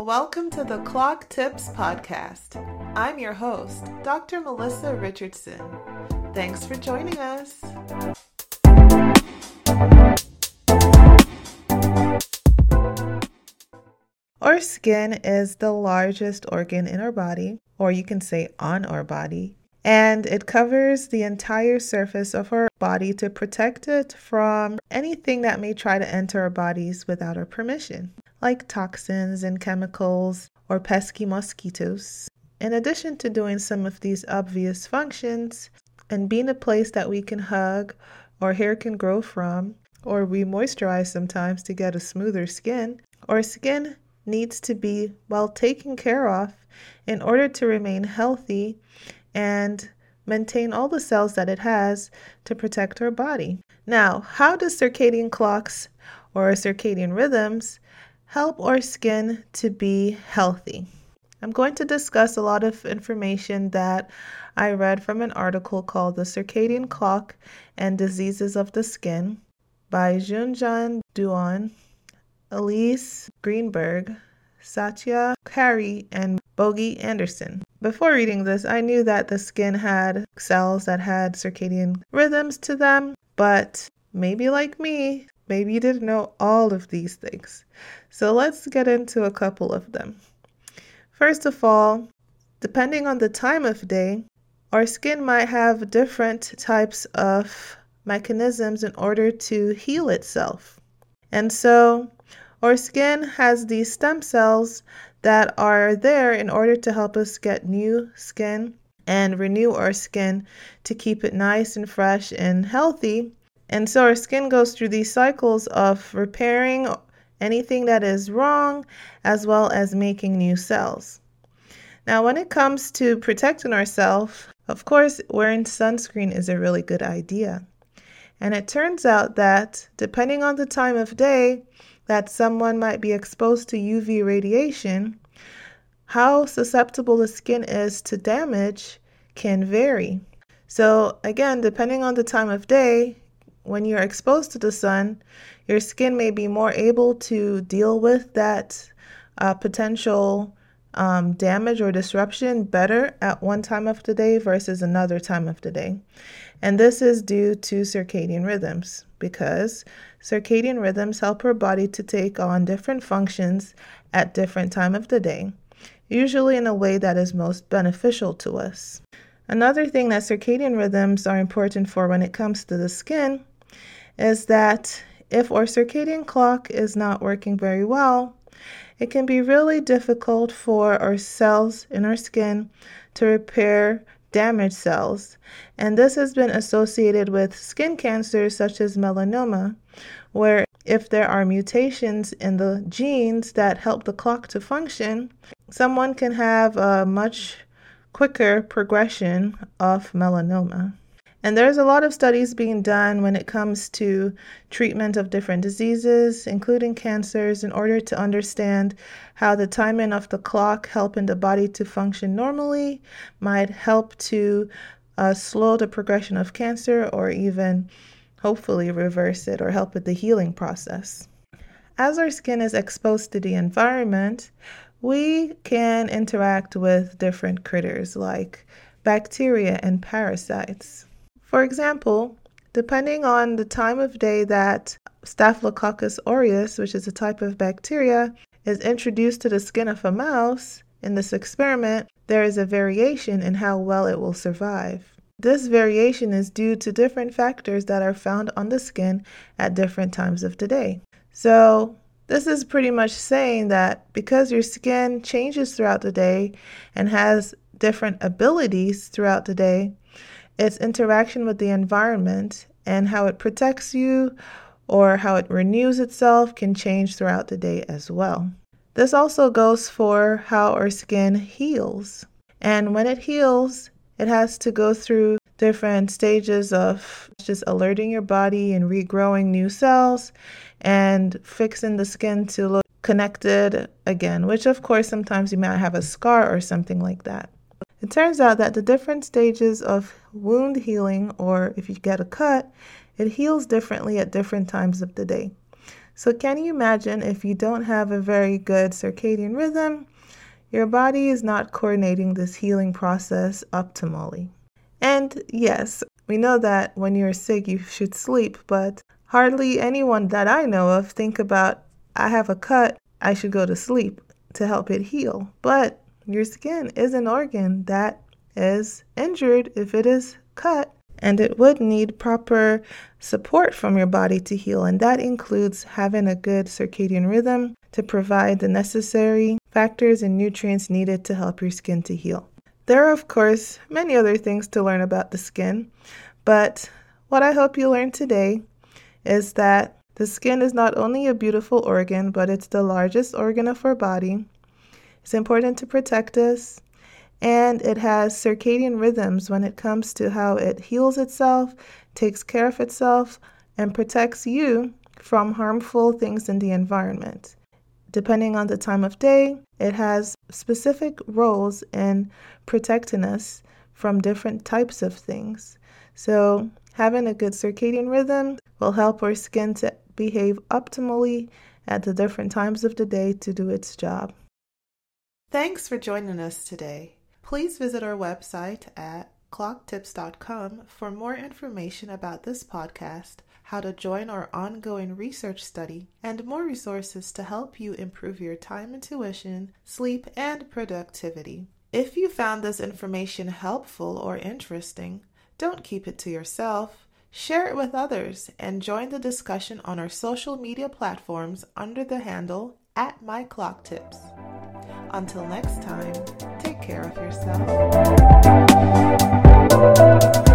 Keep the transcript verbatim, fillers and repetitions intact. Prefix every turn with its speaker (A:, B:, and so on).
A: Welcome to the Clock Tips Podcast. I'm your host, Doctor Melissa Richardson. Thanks for joining us. Our skin is the largest organ in our body, or you can say on our body, and it covers the entire surface of our body to protect it from anything that may try to enter our bodies without our permission, like toxins and chemicals or pesky mosquitoes. In addition to doing some of these obvious functions and being a place that we can hug or hair can grow from, or we moisturize sometimes to get a smoother skin, our skin needs to be well taken care of in order to remain healthy and maintain all the cells that it has to protect our body. Now, how does circadian clocks or circadian rhythms help our skin to be healthy? I'm going to discuss a lot of information that I read from an article called The Circadian Clock and Diseases of the Skin by Junjun Duan, Elise Greenberg, Satya Kari, and Bogie Anderson. Before reading this, I knew that the skin had cells that had circadian rhythms to them, but maybe like me, maybe you didn't know all of these things. So let's get into a couple of them. First of all, depending on the time of day, our skin might have different types of mechanisms in order to heal itself. And so our skin has these stem cells that are there in order to help us get new skin and renew our skin to keep it nice and fresh and healthy. And so our skin goes through these cycles of repairing anything that is wrong, as well as making new cells. Now, when it comes to protecting ourselves, of course, wearing sunscreen is a really good idea. And it turns out that depending on the time of day that someone might be exposed to U V radiation, how susceptible the skin is to damage can vary. So again, depending on the time of day, when you're exposed to the sun, your skin may be more able to deal with that uh, potential um, damage or disruption better at one time of the day versus another time of the day. And this is due to circadian rhythms, because circadian rhythms help our body to take on different functions at different time of the day, usually in a way that is most beneficial to us. Another thing that circadian rhythms are important for when it comes to the skin is that if our circadian clock is not working very well, it can be really difficult for our cells in our skin to repair damaged cells. And this has been associated with skin cancers such as melanoma, where if there are mutations in the genes that help the clock to function, someone can have a much quicker progression of melanoma. And there's a lot of studies being done when it comes to treatment of different diseases, including cancers, in order to understand how the timing of the clock helping the body to function normally might help to uh, slow the progression of cancer or even hopefully reverse it or help with the healing process. As our skin is exposed to the environment, we can interact with different critters like bacteria and parasites. For example, depending on the time of day that Staphylococcus aureus, which is a type of bacteria, is introduced to the skin of a mouse in this experiment, there is a variation in how well it will survive. This variation is due to different factors that are found on the skin at different times of the day. So this is pretty much saying that because your skin changes throughout the day and has different abilities throughout the day, its interaction with the environment and how it protects you or how it renews itself can change throughout the day as well. This also goes for how our skin heals. And when it heals, it has to go through different stages of just alerting your body and regrowing new cells and fixing the skin to look connected again, which of course sometimes you might have a scar or something like that. It turns out that the different stages of wound healing, or if you get a cut, it heals differently at different times of the day. So can you imagine if you don't have a very good circadian rhythm, your body is not coordinating this healing process optimally. And yes, we know that when you're sick, you should sleep, but hardly anyone that I know of think about, I have a cut, I should go to sleep to help it heal. But your skin is an organ that is injured if it is cut, and it would need proper support from your body to heal. And that includes having a good circadian rhythm to provide the necessary factors and nutrients needed to help your skin to heal. There are, of course, many other things to learn about the skin, but what I hope you learned today is that the skin is not only a beautiful organ, but it's the largest organ of our body. It's important to protect us, and it has circadian rhythms when it comes to how it heals itself, takes care of itself, and protects you from harmful things in the environment. Depending on the time of day, it has specific roles in protecting us from different types of things. So having a good circadian rhythm will help our skin to behave optimally at the different times of the day to do its job. Thanks for joining us today. Please visit our website at clock tips dot com for more information about this podcast, how to join our ongoing research study, and more resources to help you improve your time intuition, sleep, and productivity. If you found this information helpful or interesting, don't keep it to yourself. Share it with others and join the discussion on our social media platforms under the handle at MyClockTips. Until next time, take care of yourself.